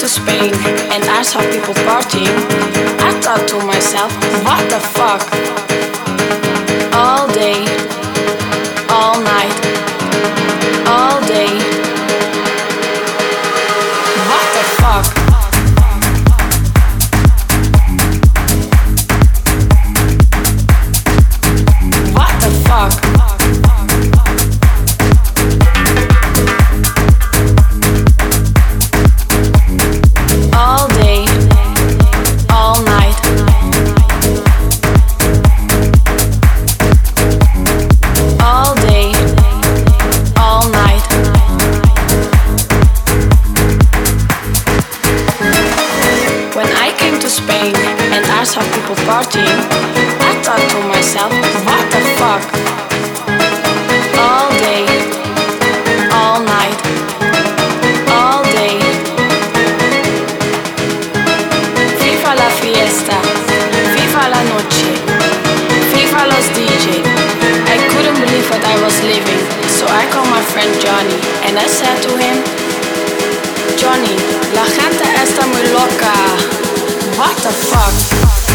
to Spain and I saw people partying, I thought to myself, what the fuck? All day, all night, all day. What the fuck? What the fuck? All day, all night. All day, all night. When I came to Spain and I saw people partying, I thought to myself, what the fuck? All day, all night, all day. Viva la fiesta, viva la noche, viva los DJ. I couldn't believe what I was living, so I called my friend Johnny and I said to him, Johnny, la gente está muy loca. What the fuck?